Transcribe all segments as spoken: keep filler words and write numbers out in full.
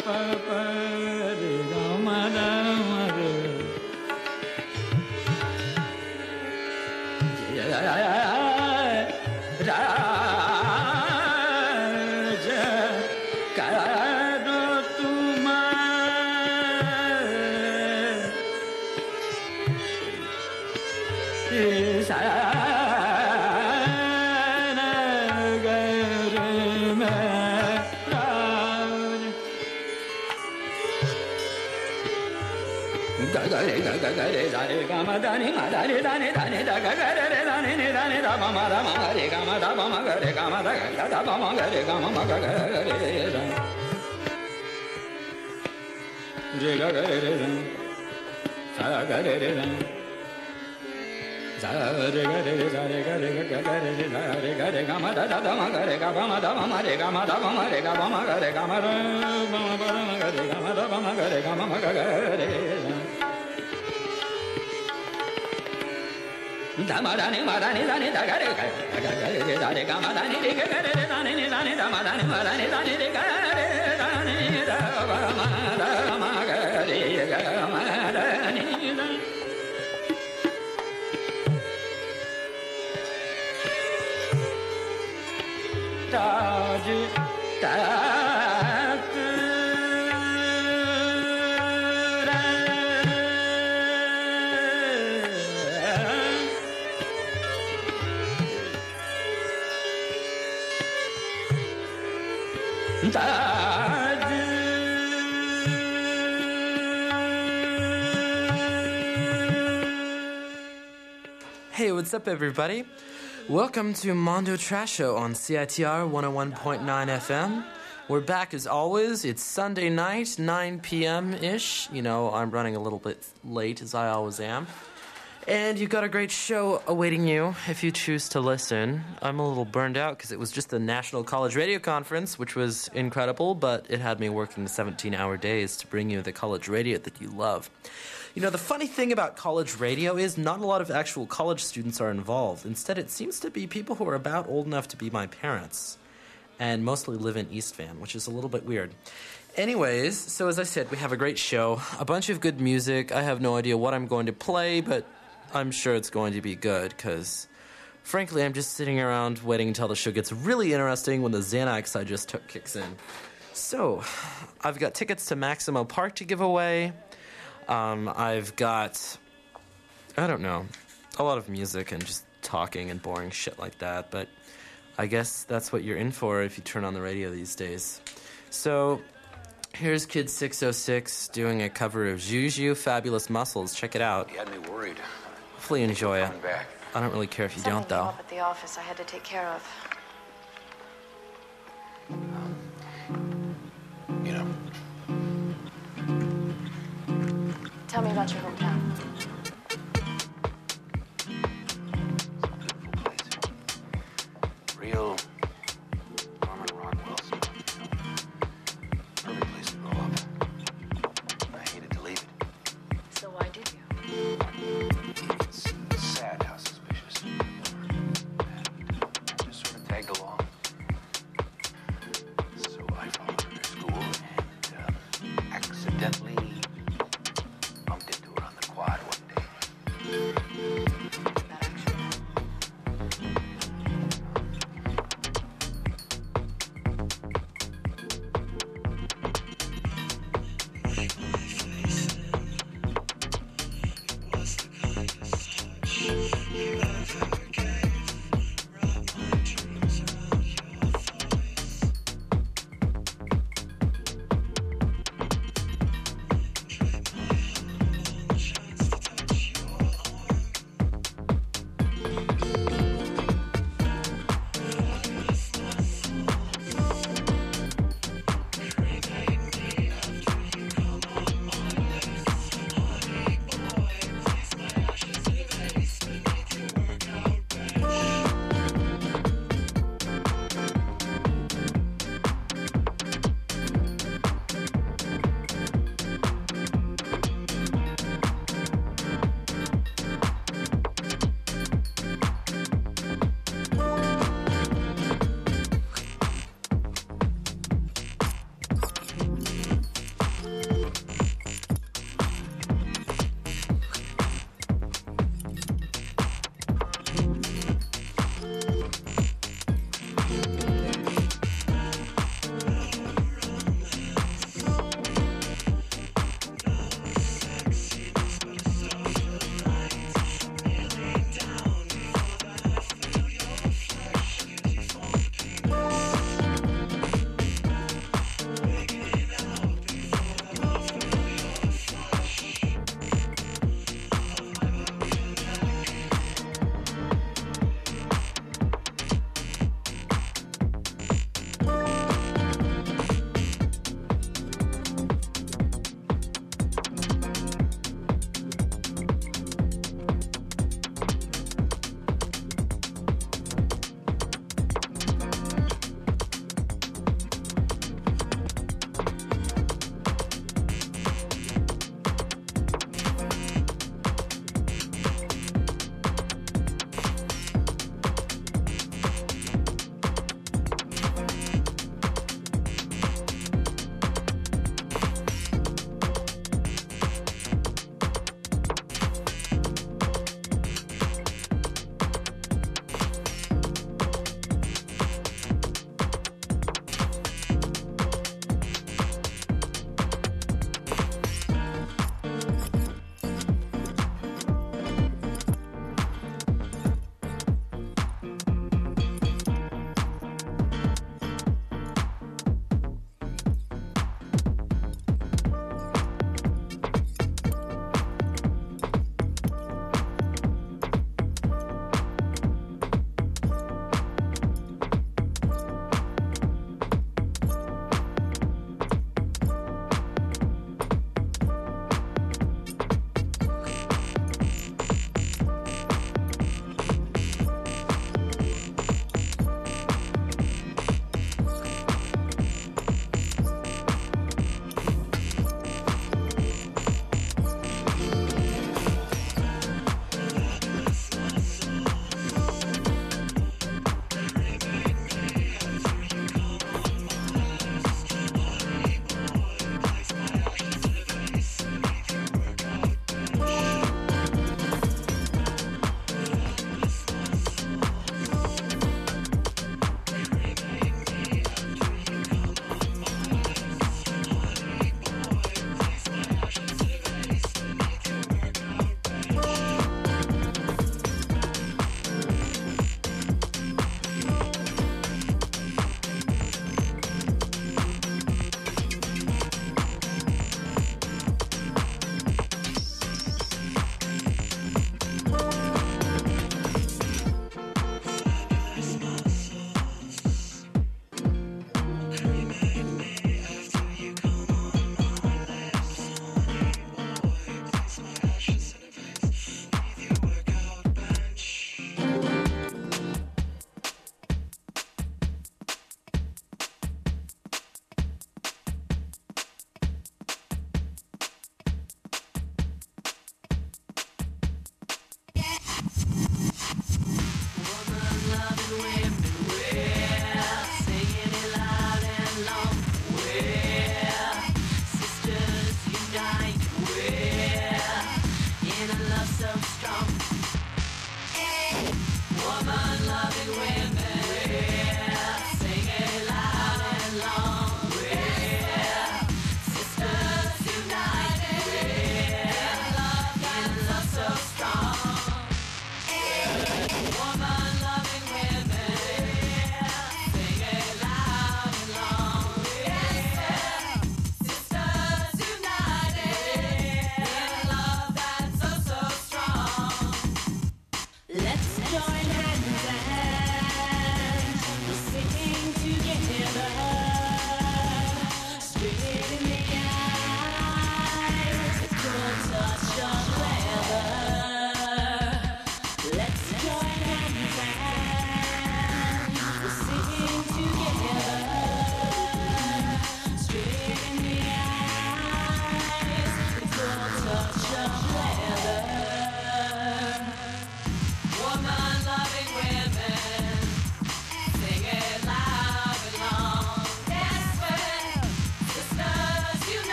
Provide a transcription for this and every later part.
pa pa re ga ma da ma ga ja ra ja ka ro tu ma sa ga ga re ga ga ga re da re ga ma da ni ma da re da ni da ni da ga ga re re da ni ni da ni da ma ma da ma ga re ga ma da ba ma ga re ga ma da ga da ba ma ga re ga ma ma ga ga re da re ga ga re re da sa ga re re da sa re ga re re sa re ga re ga ga re re da re ga re ga ma da da da ma ga re ga ba ma da ba ma re ga ma da ba ma re ga ba ma ga re ga ma da ba ma ba ma ga re ga ma da ba ma ga re ga ma ma ga ga re da ma da ni ma da ni da ni da ga re ga ga ga re da re ga ma da ni re ga ga re da ni ni da ni da ma da ni ma da ni da ni re ga re da ni da ba ma da ma ga re ga ma da ni da Taj tak Taj Hey, what's up, everybody? Welcome to Mondo Trash Show on C I T R one oh one point nine F M. We're back as always. It's Sunday night, nine p.m.-ish. You know, I'm running a little bit late, as I always am. And you've got a great show awaiting you if you choose to listen. I'm a little burned out because it was just the National College Radio Conference, which was incredible, but it had me working seventeen-hour days to bring you the college radio that you love. You know, the funny thing about college radio is not a lot of actual college students are involved. Instead, it seems to be people who are about old enough to be my parents and mostly live in East Van, which is a little bit weird. Anyways, so as I said, we have a great show, a bunch of good music. I have no idea what I'm going to play, but I'm sure it's going to be good because, frankly, I'm just sitting around waiting until the show gets really interesting when the Xanax I just took kicks in. So, I've got tickets to Maximo Park to give away. Um, I've got, I don't know, a lot of music and just talking and boring shit like that, but I guess that's what you're in for if you turn on the radio these days. So, here's Kid six oh six doing a cover of Juju, Fabulous Muscles. Check it out. You had me worried. Hopefully you enjoy it. Back. I don't really care if you Something don't, though. came up at the office I had to take care of. Um, you know. Tell me about your hometown. Beautiful place. Real Norman Rockwell stuff. Perfect place to grow up. I hated to leave it. So why did you? It's sad how suspicious. And I just sort of tagged along. So I followed her to school and uh, accidentally bumped into her on the quad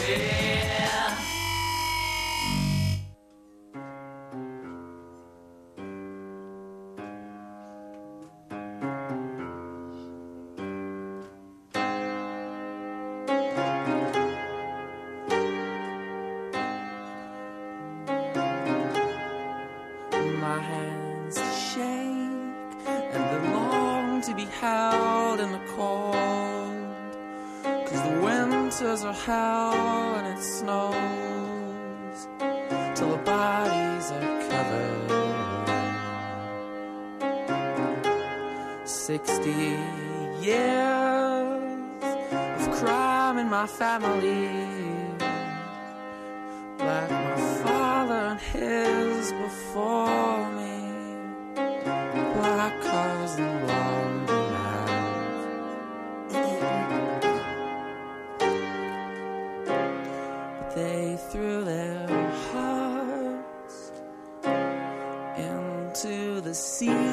My hands shake and they long to be held in the cold, 'cause the winters are hell and it snows till the bodies are covered. Sixty years of crime in my family, like my father and his before me. Black cars and laundromats. But they threw their hearts into the sea.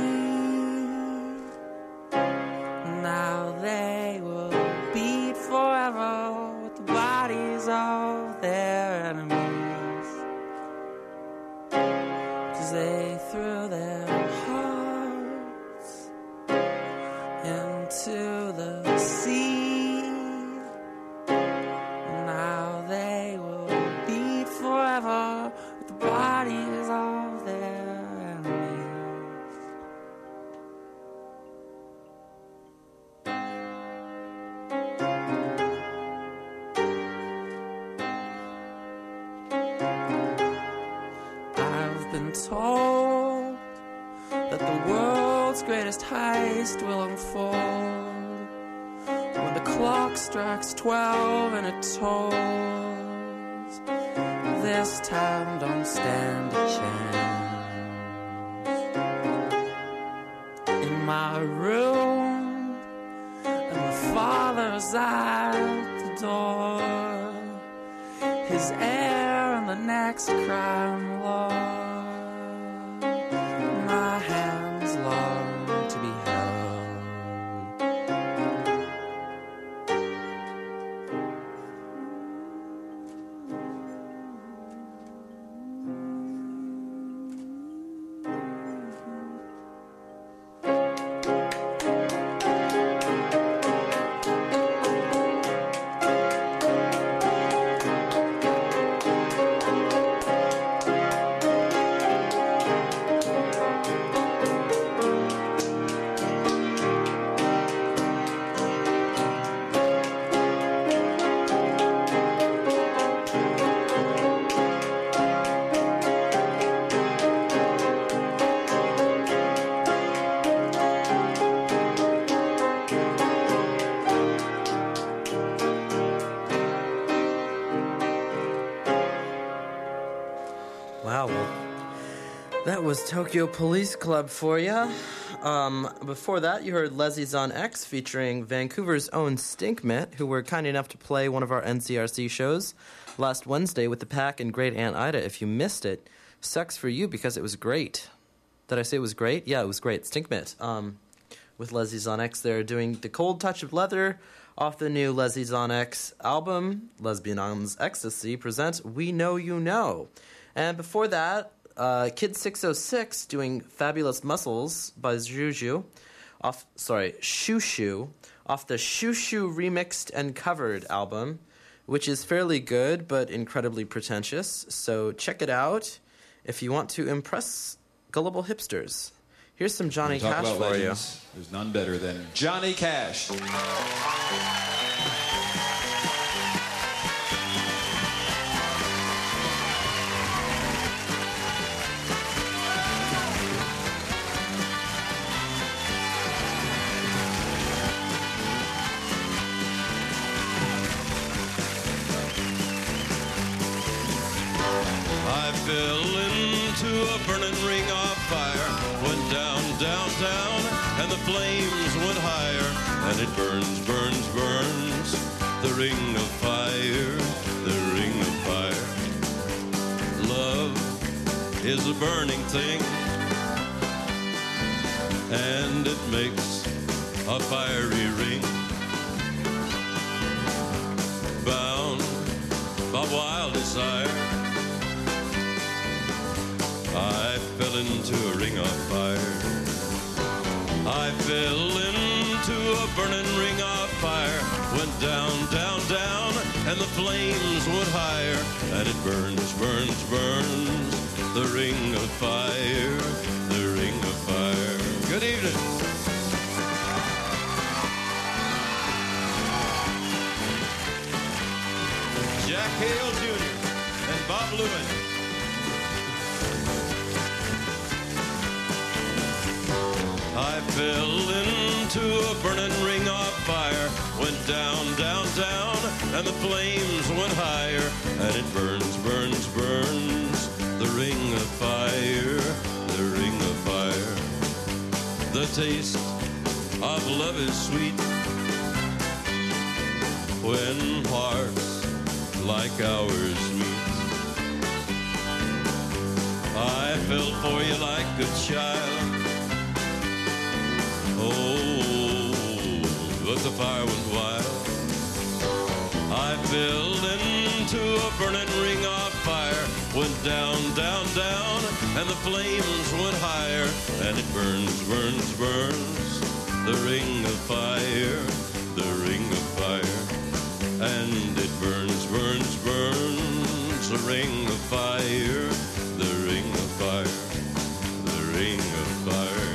Now they will beat forever with the bodies of their enemies. 'Cause they threw their hearts into the sea. Now they will beat forever with the bodies of their enemies. I've been told that the world's greatest heist will unfold when the clock strikes twelve and it tolls. This time don't stand a chance. In my room, and my father's at the door, his heir and the next crime lord. My hands long to be held. Wow, well, that was Tokyo Police Club for you. Um, before that, you heard Leslie's on X featuring Vancouver's own Stinkmit, who were kind enough to play one of our N C R C shows last Wednesday with the Pack and Great Aunt Ida. If you missed it, sucks for you because it was great. Did I say it was great? Yeah, it was great. Stinkmit. Um, with Leslie's on X, they're doing The Cold Touch of Leather off the new Leslie's on X album, Lesbian Arms Ecstasy, presents We Know You Know. And before that, uh, Kid six oh six doing Fabulous Muscles by Juju, off, sorry, Shushu, off the Shushu Remixed and Covered album, which is fairly good but incredibly pretentious. So check it out if you want to impress gullible hipsters. Here's some Johnny Talk Cash about for legends. you. There's none better than Johnny Cash. I fell into a burning ring of fire, went down, downtown, and the flames went higher, and it burns, burns, burns, the ring of fire, the ring of fire. Love is a burning thing, and it makes a fiery ring. Bound my wild desire. I fell into a ring of fire. I fell into a burning ring of fire. Went down, down, down, and the flames went higher. And it burns, burns, burns, the ring of fire, the ring of fire. Good evening. Jack Hale Junior and Bob Lewin. I fell into a burning ring of fire. Went down, down, down, and the flames went higher. And it burns, burns, burns, the ring of fire, the ring of fire. The taste of love is sweet when hearts like ours meet. I fell for you like a child. Oh, but the fire went wild. I fell into a burning ring of fire. Went down, down, down, and the flames went higher. And it burns, burns, burns, the ring of fire, the ring of fire. And it burns, burns, burns, the ring of fire, the ring of fire, the ring of fire.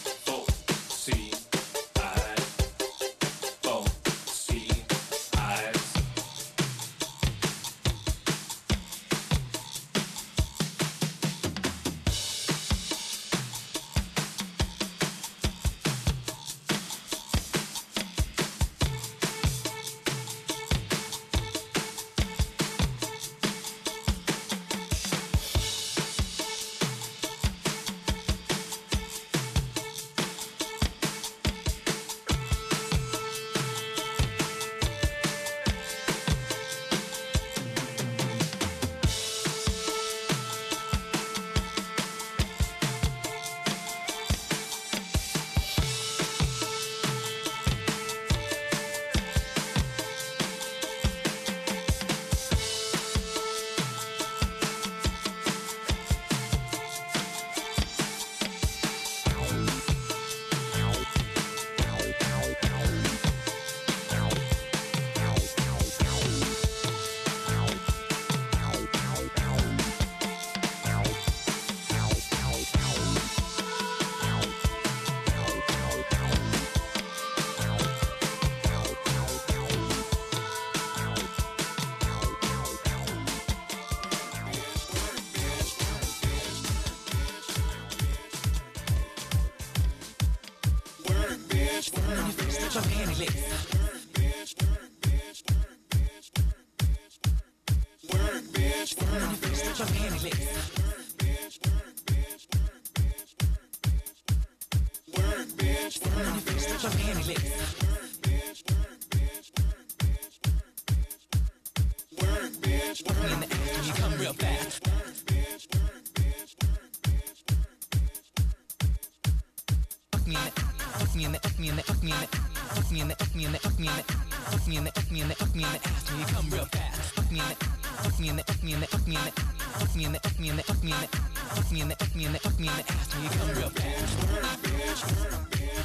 I stretch my panty legs. Work, bitch, work, bitch, stretch my panty legs. Work, bitch, work, bitch, stretch my panty legs. Work, bitch, work me in the ass when you come real fast. Fuck me in the, fuck me in the, fuck me in the, fuck me in the, fuck me in the, fuck me in the, fuck me in the, fuck me in the, fuck me in the, fuck me in the ass when you come real fast. Fuck me in the, fuck me in the, fuck me in the, fuck me in the, fuck me in the, fuck me in the, fuck me in the, fuck me in the, fuck me in the, fuck me in the ass when you come real fast. Work, bitch, work, bitch.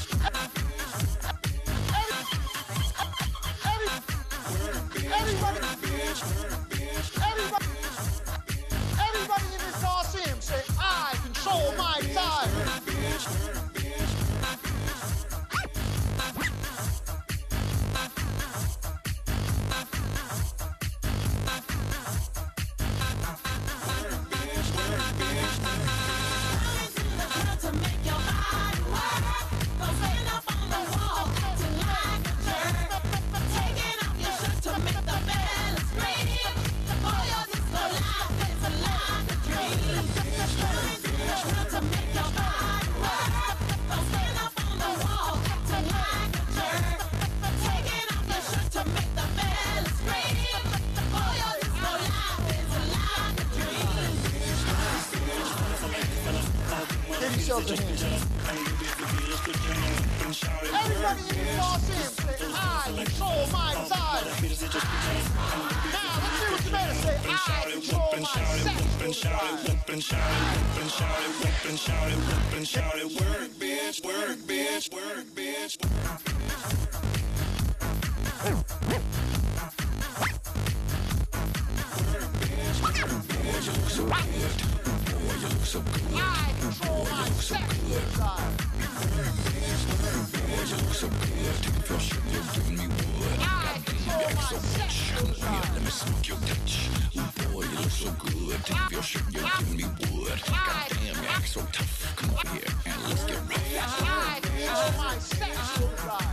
Everybody, everybody, everybody in this Coliseum say, I control my time. Everybody in this Coliseum say, I control my time. Now, let's see what you better say. I control my sexual drive. Work, bitch, work, bitch, work, bitch. Boy, you look so good. Boy, you look so good. I control my sexual drive. Boy, you look so good. Take off your shirt, you're doing me wood. I control my sexual drive. Let me smoke your touch. Ooh, boy, you look so good. Take off your shirt, you're giving me wood. Goddamn, you act so tough. Come over here and let's get rough. I control my sexual drive.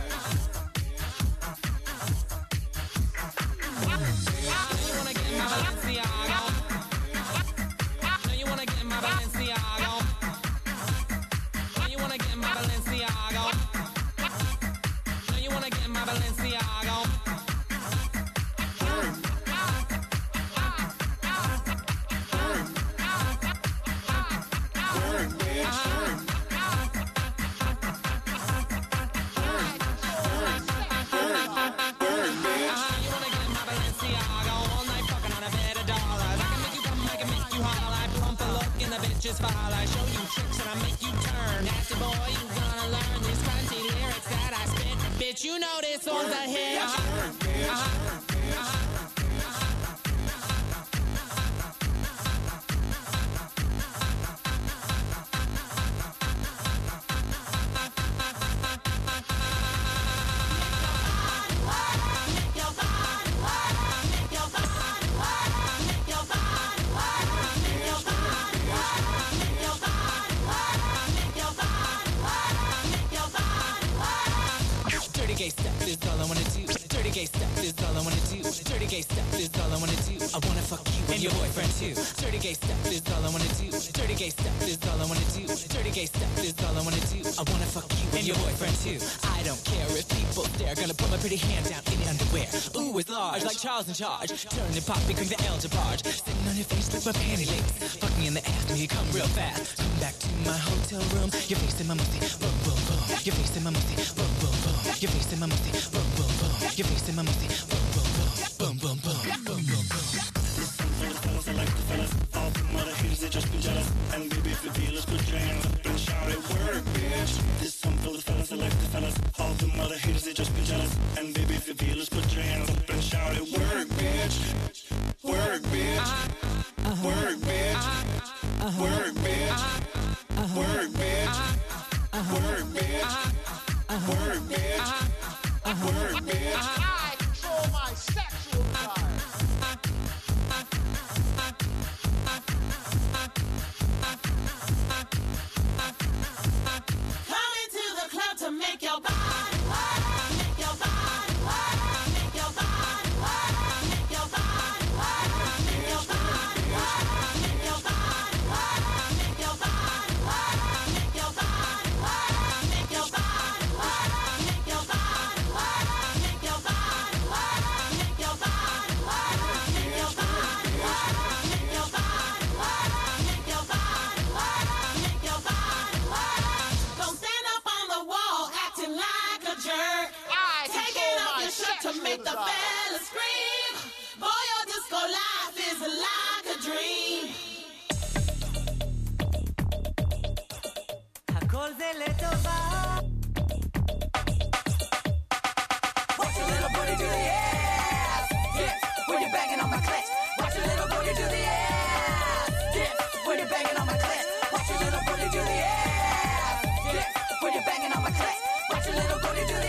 Just fall, I show you tricks and I make you turn. Nasty boy, you gonna learn these crunchy lyrics that I spit. Bitch, you know this one's a hit. Uh-huh. Uh-huh. Uh-huh. Dirty gay stuff is all I wanna do. Dirty gay stuff is all I wanna do. Dirty gay stuff is all I wanna do. I wanna fuck you and your boyfriend too. Dirty gay stuff is all I wanna do. Dirty gay stuff is all I wanna do. Dirty gay stuff is all I wanna do. I wanna fuck you and your boyfriend too. I don't care if people stare. Gonna put my pretty hand down in the underwear. Ooh, it's large like Charles in Charge. Turn and pop, become the El DeBarge. Sitting on your face like my panty legs. Fuck me in the ass when you come real fast. Come back to my hotel room. Your face in my mussy. Boom, boom, boom. Your face in my mussy. Boom, boom, boom. Your face in my mussy. Boom, boom, boom. Your face in my mussy. Boom, boom, boom. Boom, boom, boom. Boom, boom, boom. This song for the fellas, I like the fellas. All the mother haters, they just been jealous. And baby, if you feel us, put your hands up and shout it. Work, bitch. This song for the fellas, I like the fellas. All the mother haters, they just been jealous. And baby, if you feel us, put your hands up and shout it. Work, bitch. Work, bitch. Work, bitch. Work, bitch. Work, bitch. Work, bitch. Work, bitch. Work, bitch. I control my sexual drive. Come into the club to make your body work. to make the fellas scream. Boy, your disco life is like a dream. הכל זה לטובה. Watch your little booty do the ass dip when you're banging on my clit. Watch your little booty do the ass dip when you're banging on my clit. Watch your little booty do the ass dip when you're banging on my clit. Watch your little booty do the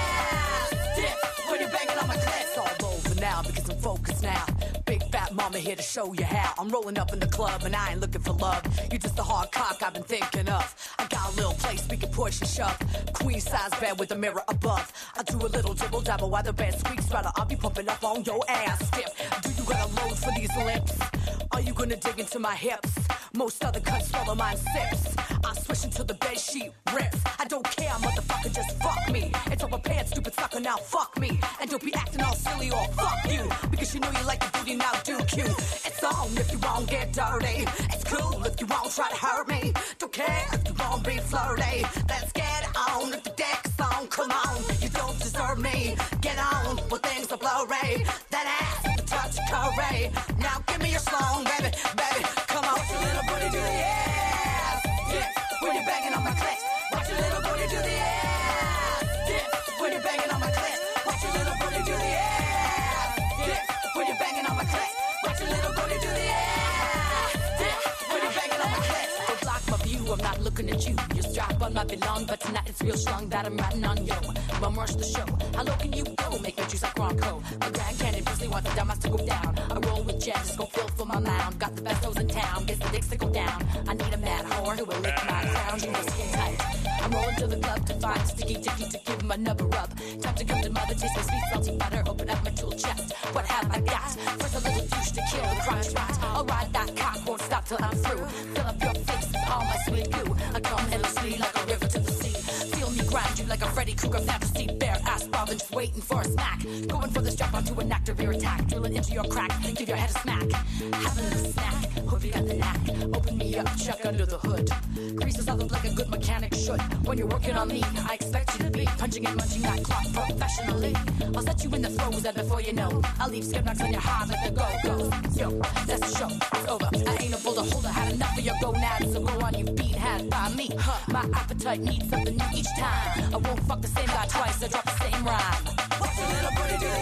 ass dip when you're banging on my clit. It's all over now because I'm focused now. Big fat mama here to show you how. I'm rolling up in the club and I ain't looking for love. You're just a hard cock I've been thinking of. I got a little place we can push and shove. Queen size bed with a mirror above. I do a little dribble dabble while the band squeaks. Rather I'll be pumping up on your ass tip. Do you got a load for these lips? Are you gonna dig into my hips? Most other cunts swallow mine sips. I swish until the bed sheet rips. I don't care, motherfucker, just fuck me. It's over pants, stupid sucker, now fuck me. And don't be acting all silly or fuck you. Because you know you like the booty, now do cute. It's on if you won't get dirty. It's cool if you won't try to hurt me. Don't care if you won't be flirty. Let's get on if the deck's on. Come on, you don't deserve me. Get on when things are blurry. That ass is a touch of curry. Now give me your song, baby, baby. Come on. Watch your little booty do the ass dip when you're banging on my clit. Watch your little booty do the ass dip when you're banging on my clit. Watch your little booty do the ass dip when you're banging on my clit. Watch your little booty do the ass dip when you're banging on my clit. Don't block my view, I'm not looking at you. Your strap on might be long, but tonight it's real strong that I'm riding on you. Bum rush the show. How low can you go? Make your juice like Ronco. My Grand Canyon Grizzly wants the dumbass to go down. I roll with jets, go fill for my mound. Got the best hoes in town, gets the dicks to go down. I need a mad whore who will lick my crown. You know skin tight. I'm rolling to the club to find a sticky dicky to give him another rub. Time to come to mother, taste my sweet salty butter. Open up my tool chest. What have I got? First a little douche to kill the crotch rot. I'll ride that cock, won't stop till I'm through. Fill up your face with all my sweet goo. I come endlessly like a river to the sea. Feel me grind you like a Freddy Krueger fantasy. Bare ass bobbing, just waiting for a smack. Going for the strap onto an actor, rear attack. Drilling into your crack, give your head a smack. Have a little snack, hope you got the knack. Open me up, check under the hood. Greases all look like a good mechanic should. When you're working on me, I expect you to be punching and munching that clock professionally. I'll set you in the throes and before you know, I'll leave skip knocks in your heart like the go-go's. Yo, that's the show, it's over. I ain't a bulldog holder, had enough of your gonads, so go on, you beat had by me. Huh. My appetite needs something new each time. I won't fuck the same guy twice, I drop the same rhyme. Watch your little booty do the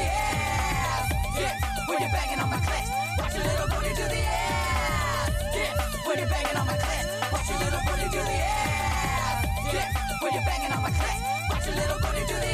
ass dip when you're banging on my clit. Watch your little booty do the ass dip when you're banging on my clit. Watch your little booty do the ass dip when you're banging on my clit. Watch your little booty do the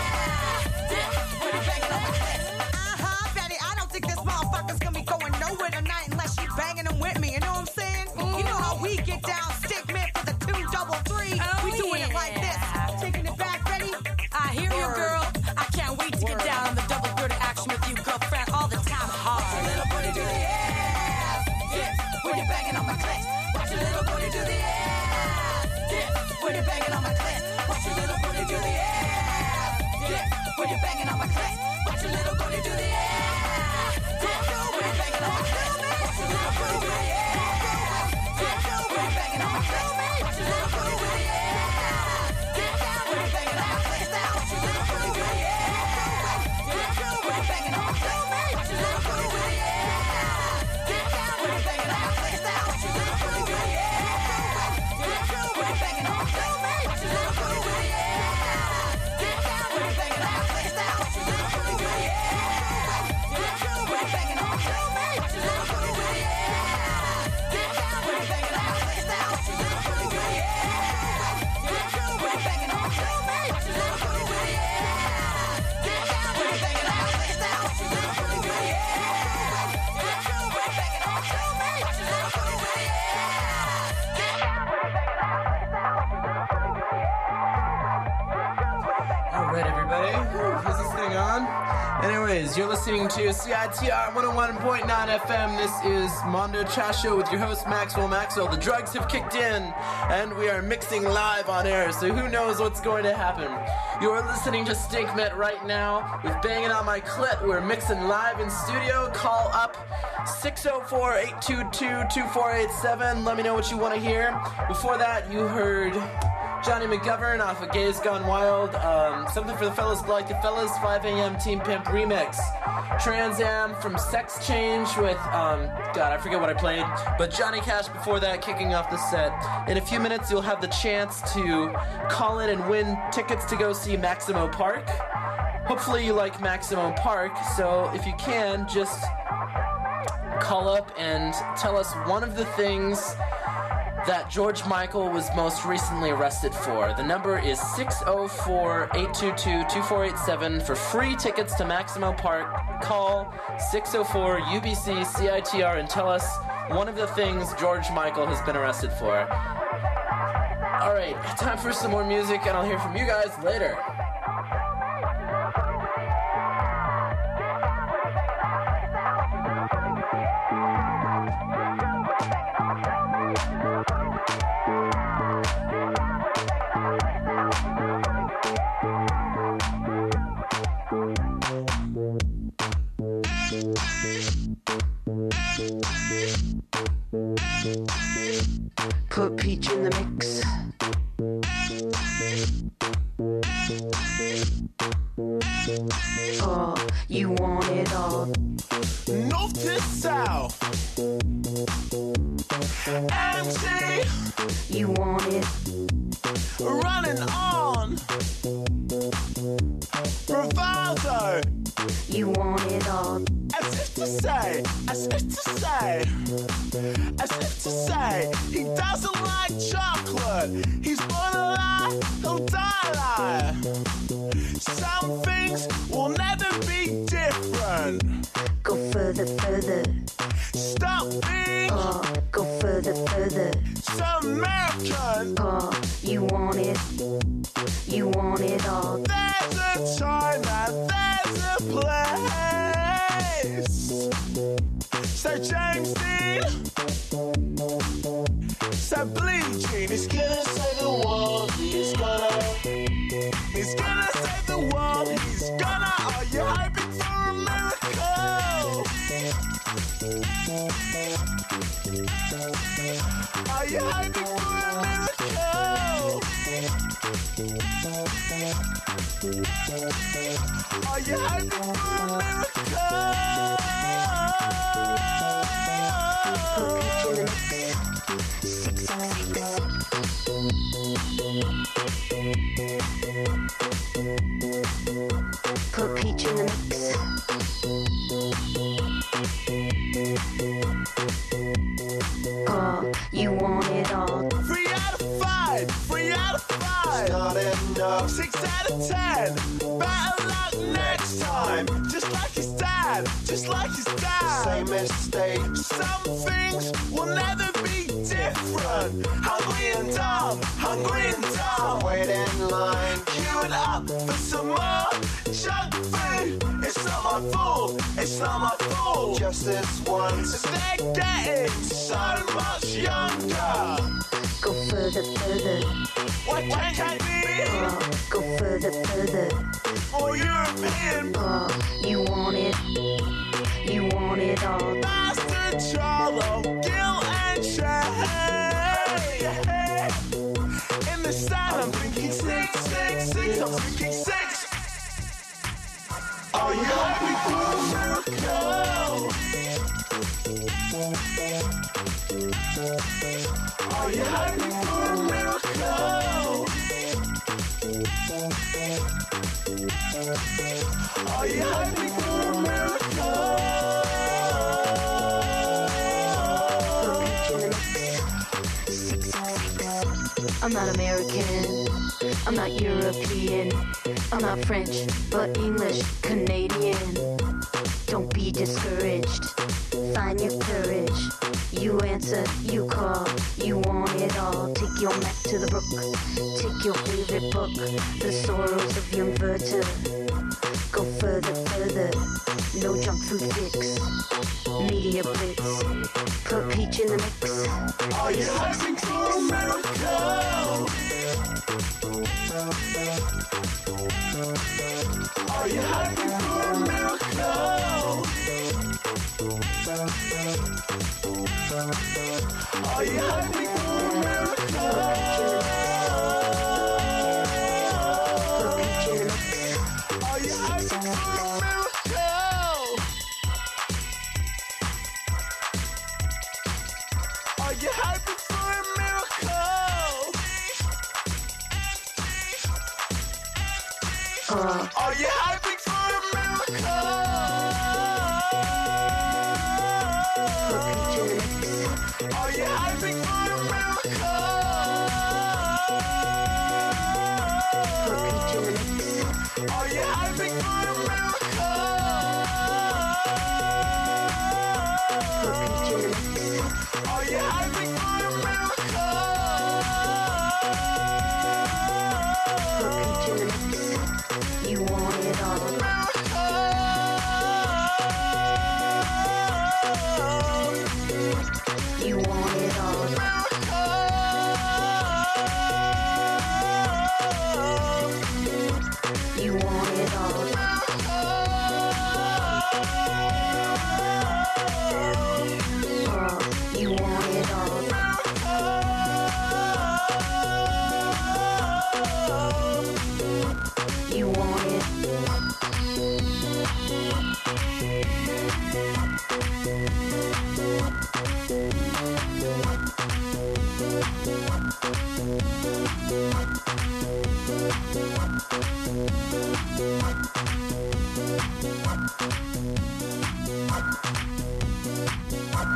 ass dip when you're banging on my clit. Uh-huh, Betty, I don't think this motherfucker's gonna be going nowhere tonight unless she banging him with me, you know what I'm saying? Mm-hmm. You know how we get down, stick man for the two, double three. Oh, we doing yeah. it like this. Taking it back, Betty? I hear you, girl. I can't wait to get down on the double thirty action with you, girlfriend, all the time hard. Watch your little booty do the ass dip when you're banging on my clit. Watch your little booty do the ass dip when you're banging on my clit. Watch your little booty do the ass dip when you're banging on my clit. Watch your little booty do the ass dip when you're banging on my clit. Watch your little booty do the ass dip when you're banging on my clit. Watch your little booty do the ass dip when you're banging on my clit. Watch your little booty do the ass dip when you're banging on my clit. Watch your little booty do the ass dip when you're banging on my clit. Watch your little booty do the ass dip when you're banging on my clit. Watch your little booty do the ass dip when you're banging on my clit. Watch your little booty do the ass dip when you're banging on my clit. Watch your little booty do the ass dip when you're banging on my clit. Watch your little booty do the ass dip when you're banging on my clit. Watch your little booty do the ass dip when you're banging on my clit. Watch your little booty do the ass dip when you're banging on my clit. Watch your little booty do the ass dip when you're banging on my clit. All right, everybody. Whew, is this thing on? Anyways, you're listening to C I T R one oh one point nine F M. This is Mondo Trash Show with your host, Maxwell Maxwell. The drugs have kicked in, and we are mixing live on air, so who knows what's going to happen. You're listening to Stinkmet right now with Banging On My Clit. We're mixing live in studio. Call up six oh four, eight two two, two four eight seven. Let me know what you want to hear. Before that, you heard Johnny McGovern off of Gays Gone Wild. Um, something for the fellas like the fellas. five a.m. Team Pimp remix. Trans Am from Sex Change with um, God, I forget what I played, but Johnny Cash before that, kicking off the set. In a few minutes, you'll have the chance to call in and win tickets to go see Maximo Park. Hopefully, you like Maximo Park. So if you can, just call up and tell us one of the things that George Michael was most recently arrested for. The number is six oh four, eight two two, two four eight seven for free tickets to Maximo Park. Call six oh four U B C C I T R and tell us one of the things George Michael has been arrested for. All right, time for some more music, and I'll hear from you guys later. Put Peach in the mix. Oh, you want it all. North to south. M C. You want it. Running on. Bravado. You want it all. As if to say, as if to say, as if to say, he doesn't like chocolate. He's born a lie, he'll die a lie. Some things will never be different. Go further, further. Stop being. Oh, go further, further. So American. Oh, you want it. You want it all. There's a time and there's a place. So James Dean. So Billie Jean. He's gonna save the world. He's gonna. He's gonna save the world. He's gonna. Are you hoping for a miracle? Are you hoping for a miracle? Are you hoping for a miracle? Put Peach in the mix. Oh, you want it all. Three out of five, three out of five. It's not enough. Six out of ten. Better luck next time. Just like his dad, just like his dad. Same mistake. Some things will never be different. Hungry and dumb, hungry and dumb. Wait in line, queuing up for some more junk food. It's not my fault, it's not my fault. Just this once. They're getting so much younger. Go further, further. Why can't we? Oh, go further, further. More European. Oh, you want it. You want it all. Bastard Charlo, Gil and Shay. In the stand, I'm thinking six, six, six. I'm thinking six. Are you hoping for a miracle? Are you hoping for a miracle? Are you hoping for a miracle? I'm not American, I'm not European, I'm not French, but English, Canadian. Don't be discouraged, find your courage. You answer, you call, you want it all. Take your Mac to the brook, take your favorite book, The Sorrows of Young Werther. Go further, further, no junk food fix. Media blitz, put Peach in the mix. Are you hoping for a miracle? Are you hoping for a miracle? Are you hoping for a miracle?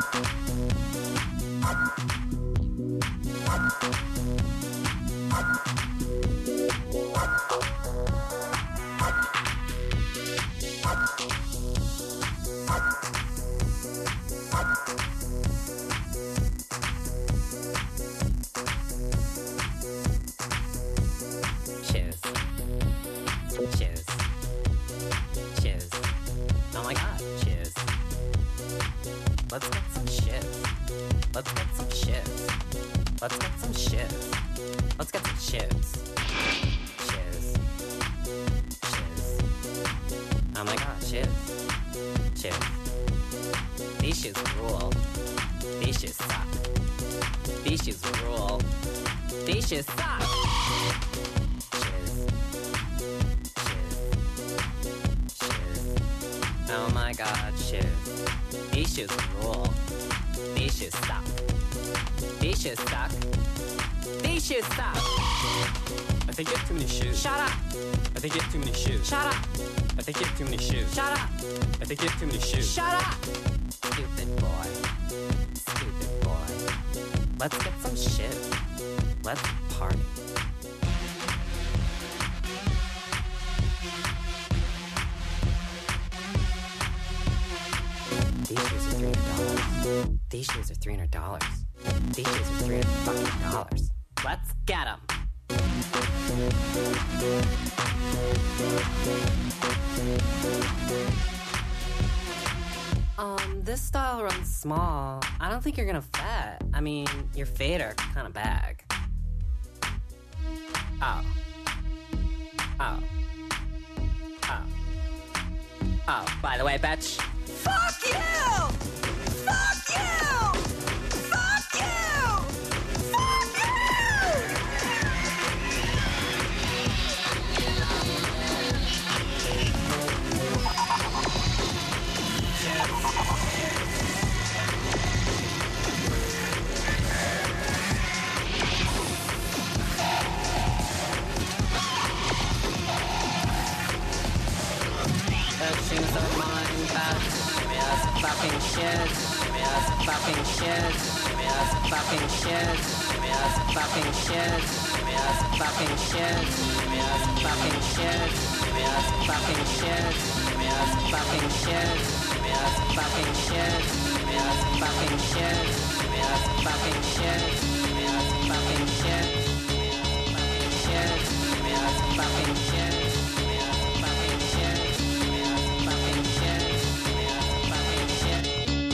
Cheers. Cheers. Cheers. Oh my god, cheers. Let's get some shit. Let's get some shit. Let's get some shit. Let's get some chips. Cheers. Cheers. Oh my god, cheers. Cheers. These shoes rule. These shoes suck. These shoes rule. These shoes suck. Oh my god, shoes. These shoes rule. These shoes suck. These shoes suck. These shoes suck. I think you have too many shoes. Shut up. I think you have too many shoes. Shut up. I think you have too many shoes. Shut up. I think you have too many shoes. Shut up. Stupid boy. Stupid boy. Let's get some shit. Let's party. These shoes are three hundred dollars. These shoes are three hundred dollars. These shoes are three hundred fucking dollars. Let's get them. Um, this style runs small. I don't think you're gonna fit. I mean, your fade are kind of bag. Oh. Oh. Oh. Oh, by the way, bitch. Fuck you! Fuck you! Fuck you! Fuck you! The shoes are mine, bitch. Give me us fucking shit. Give me us fucking shit. Give me us fucking shit. Give me us fucking shit. Give me us fucking shit. Give me us fucking shit. Give me us fucking shit. Give me us fucking shit. Give me us fucking shit. Give me us fucking shit. Give me us fucking shit. Give me us fucking shit. Give me us fucking shit. Give me us fucking shit. Give me us fucking shit. Give me us fucking shit.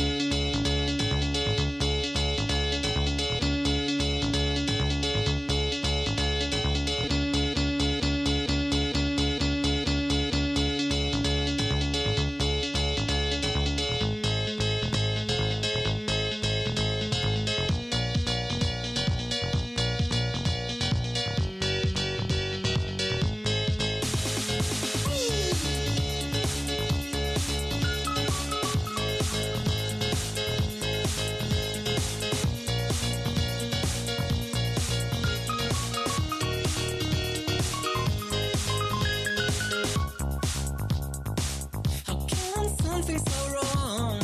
Something so wrong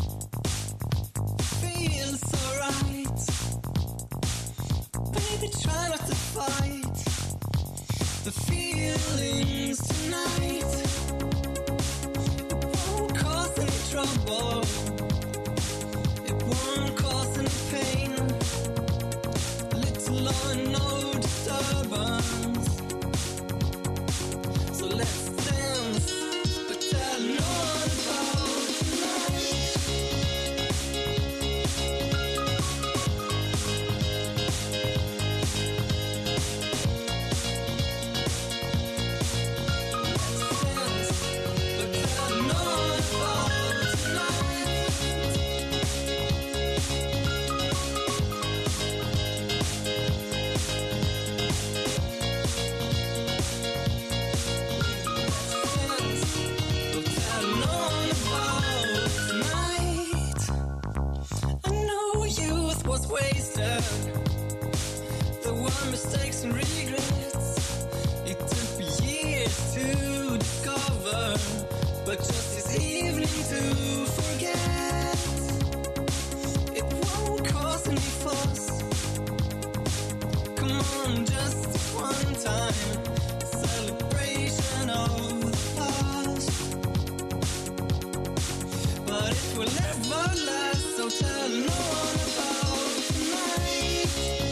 feels so right. Baby, try not to fight the feelings tonight. It won't cause any trouble. It won't cause any pain. Little or no disturbance. So let's dance, but tell no one about tonight. Let's dance, but tell no one about tonight. never last, so tell no one about tonight.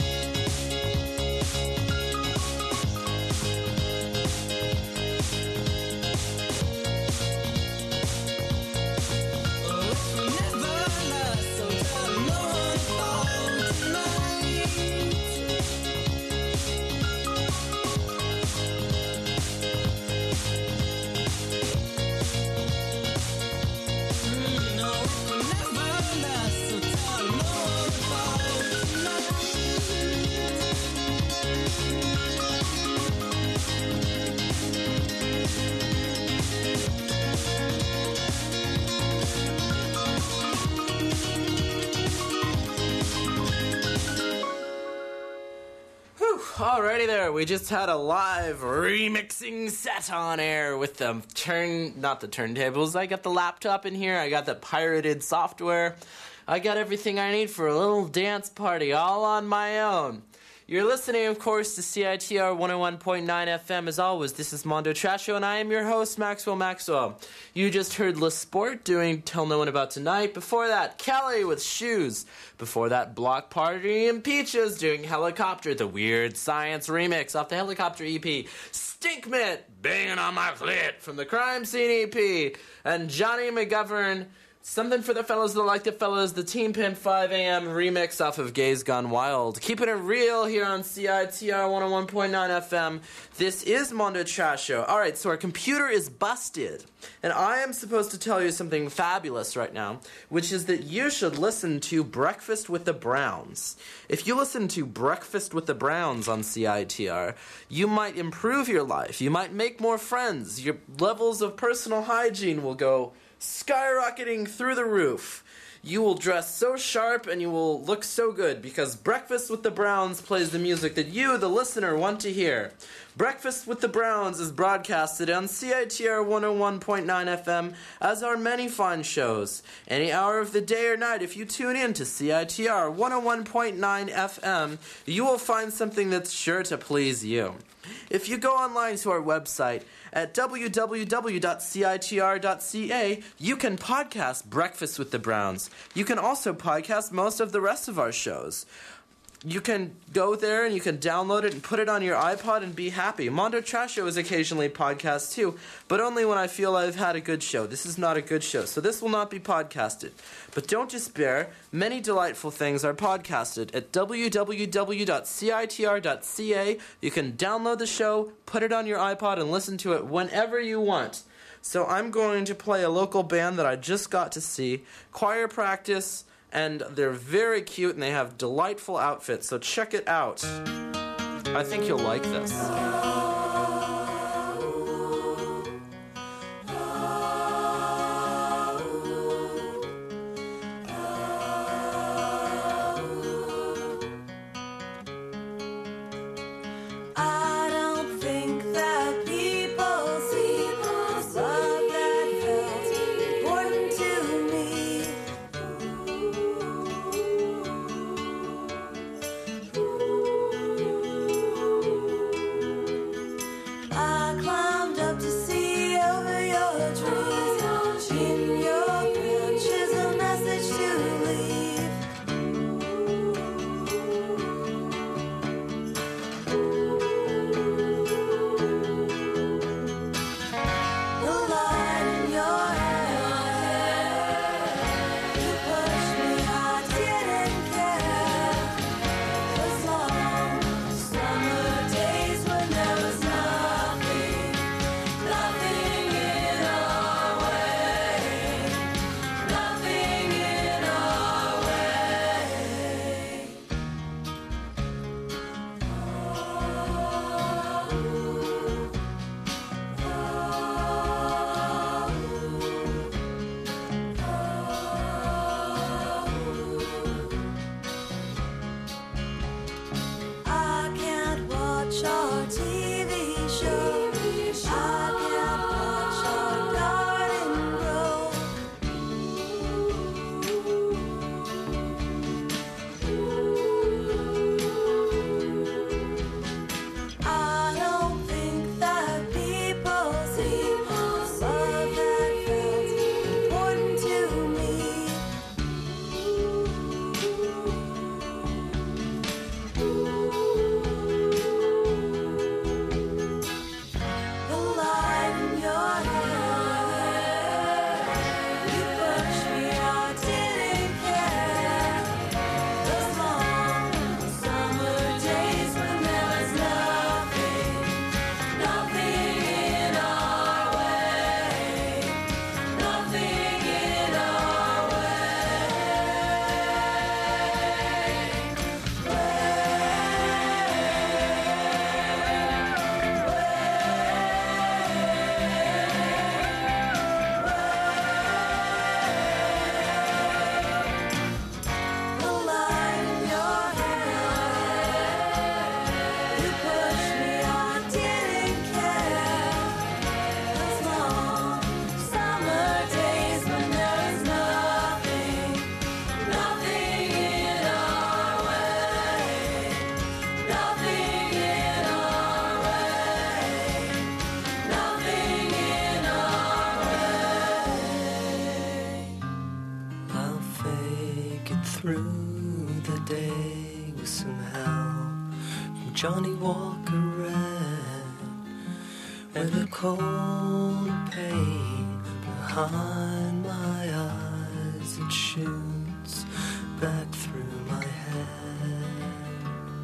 Oh, it will never last, so tell no one about tonight. Mm, no, it will never last, so tell no one about tonight. Whew, alrighty there. We just had a live remixing set on air with the turn, not the turntables. I got the laptop in here. I got the pirated software. I got everything I need for a little dance party all on my own. You're listening, of course, to C I T R one oh one point nine F M. As always, this is Mondo Trasho, and I am your host, Maxwell Maxwell. You just heard Le Sport doing Tell No One About Tonight. Before that, Kelly with Shoes. Before that, Block Party and Peaches doing Helicopter, the Weird Science remix off the Helicopter E P. Stinkmint, Banging on My Clit from the Crime Scene E P. And Johnny McGovern, Something for the Fellows That Like the Fellows, the Team Pimp five a.m. remix off of Gays Gone Wild. Keeping it real here on C I T R one oh one point nine F M. This is Mondo Trasho. Alright, so our computer is busted. And I am supposed to tell you something fabulous right now, which is that you should listen to Breakfast with the Browns. If you listen to Breakfast with the Browns on C I T R, you might improve your life. You might make more friends. Your levels of personal hygiene will go skyrocketing through the roof. You will dress so sharp and you will look so good because Breakfast with the Browns plays the music that you, the listener, want to hear. Breakfast with the Browns is broadcasted on C I T R one oh one point nine F M, as are many fine shows. Any hour of the day or night, if you tune in to C I T R one oh one point nine F M, you will find something that's sure to please you. If you go online to our website at w w w dot c i t r dot c a, you can podcast Breakfast with the Browns. You can also podcast most of the rest of our shows. You can go there and you can download it and put it on your iPod and be happy. Mondo Trasho is occasionally podcast too, but only when I feel I've had a good show. This is not a good show, so this will not be podcasted. But don't despair, many delightful things are podcasted at w w w dot c i t r dot c a. You can download the show, put it on your iPod, and listen to it whenever you want. So I'm going to play a local band that I just got to see, Choir Practice, and they're very cute and they have delightful outfits, so check it out. I think you'll like this. I don't think that people see the love that felt important to me. through the day with some help from Johnny Walker Red, where the cold pain behind my eyes, it shoots back through my head.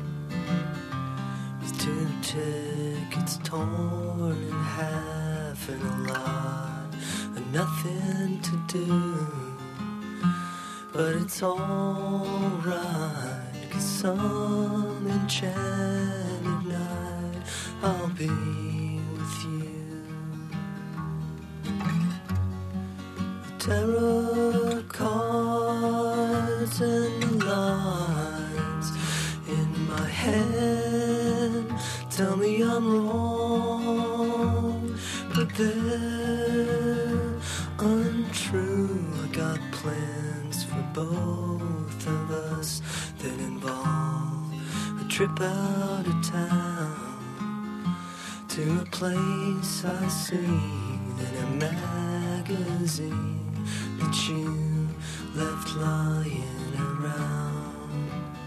With two tickets torn in half and a lot of nothing to do, but it's alright, 'cause some enchanted night I'll be with you. The tarot cards and the lines in my head tell me I'm wrong, but they're untrue. I got plans for both of us that involve a trip out of town to a place I seen in a magazine that you left lying around.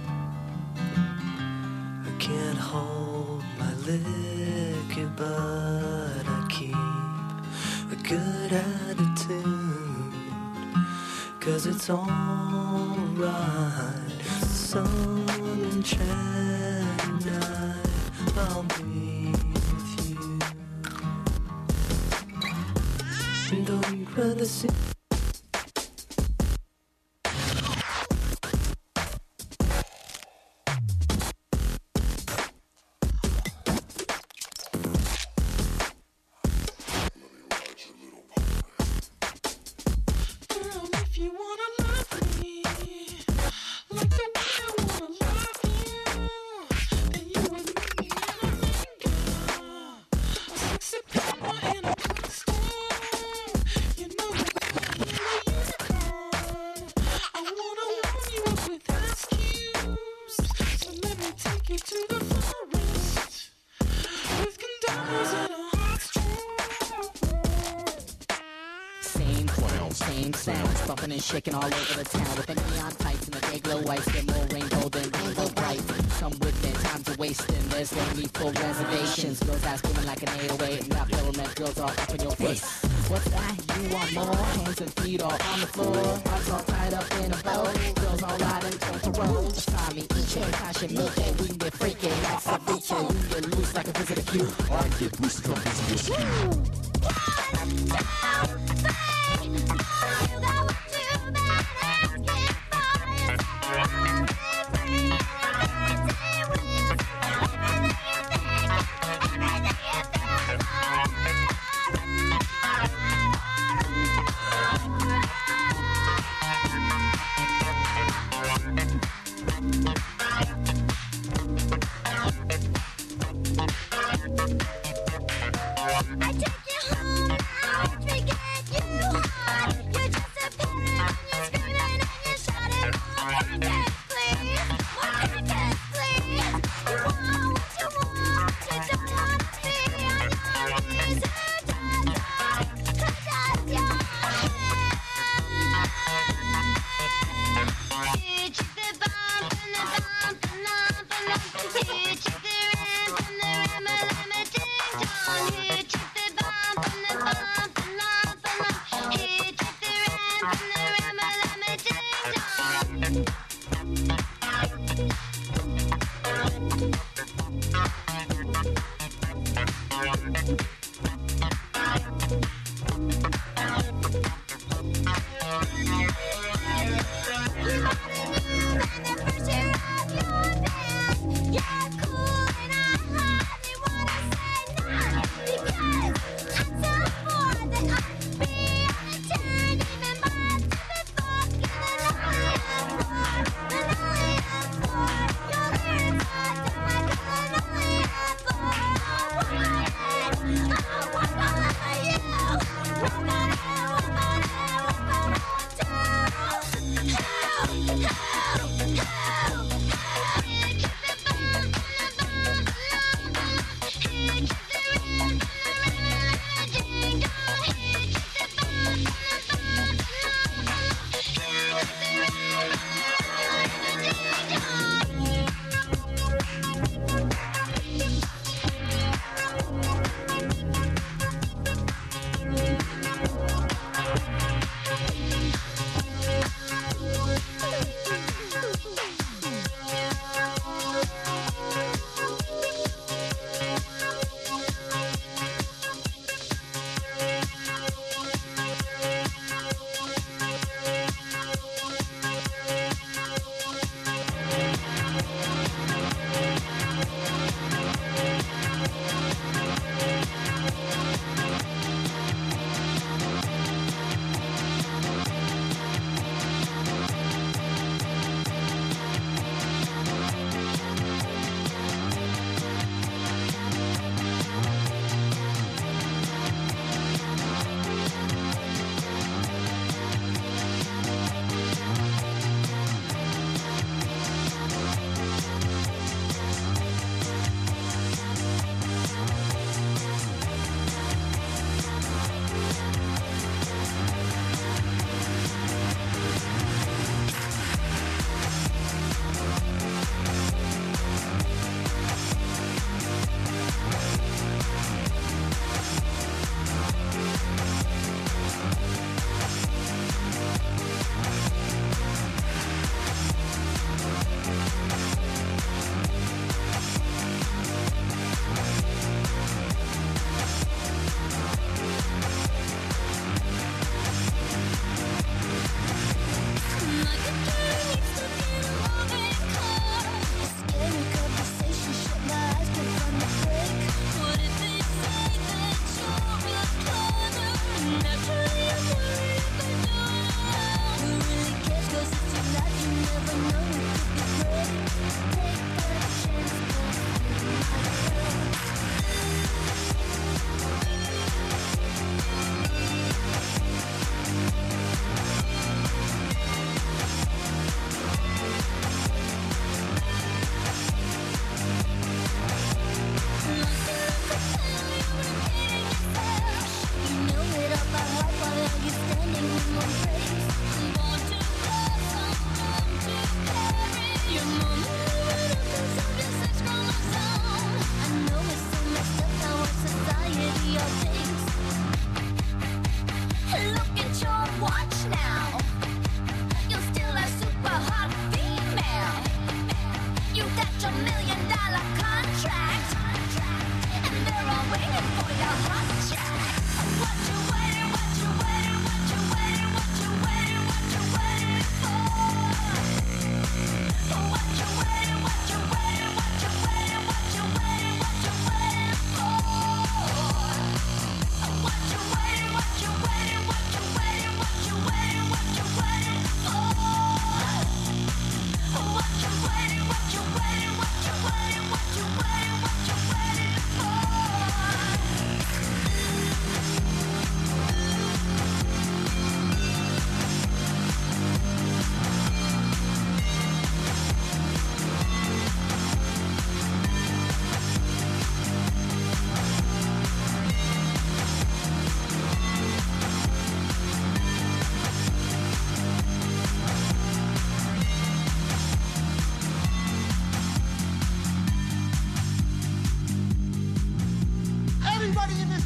I can't hold my liquor, but I keep a good attitude, 'cause it's alright. Some enchanted night I'll be with you. And though you'd rather see shaking all over the town with the neon tights and the day glow whites, get more rainbow than rainbow bright. Come with me, time's a wasting. There's no need for reservations. Girls ass women like an eight oh eight, and that pyramid girls all up in your face. What's that? You want more? Hands and feet all on the floor. Hearts all tied up in a bow. Girls all riding on the road. Try me, each and cash and milk it. We can get freaky like ceviche. We can get loose like a visit a queue. Or I get loose like a visit a queue. Because I'm so bored that I'd be a ten, even by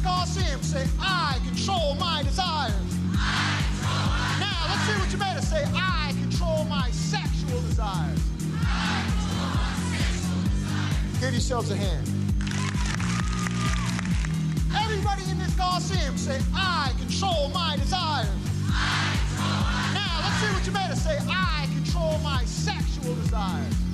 Coliseum, say, I control my desires. I control my now, let's see what you made us say. I control my sexual desires. I control my sexual desires. Give yourselves a hand. Everybody in this Coliseum, say, I control my desires. I control my now, let's see what you made us say. I control my sexual desires.